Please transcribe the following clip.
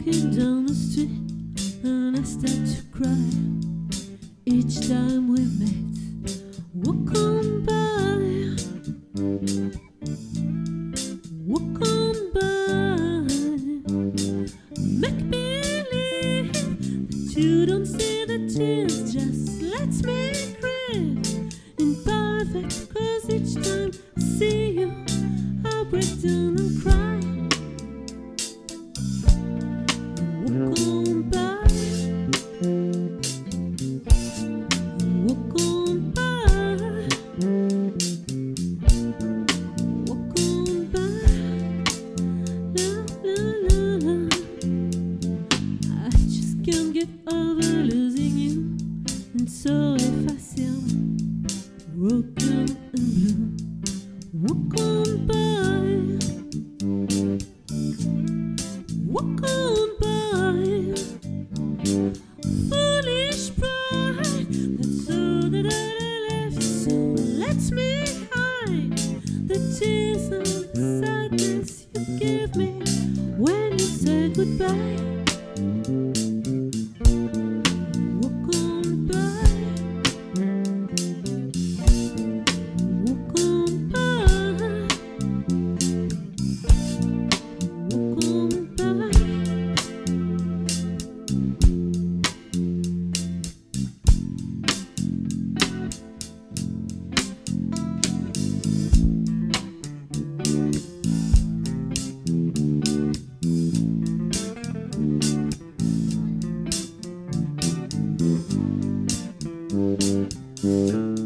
walking down the street and I start to cry each time we met. Walk on by, walk on by. Make believe that you don't see the tears, just let me cry. Imperfect, 'cause each time I see you, I break down and cry. Walk on by, walk on by, walk on by, la la la la. I just can't get over losing you, and so if I sound broken and blue, walk on by, walk on by. Foolish pride, that's all that I left. So let me hide the tears and the sadness you give me when you say goodbye. Walk on by, walk on by, walk on by. Thank you.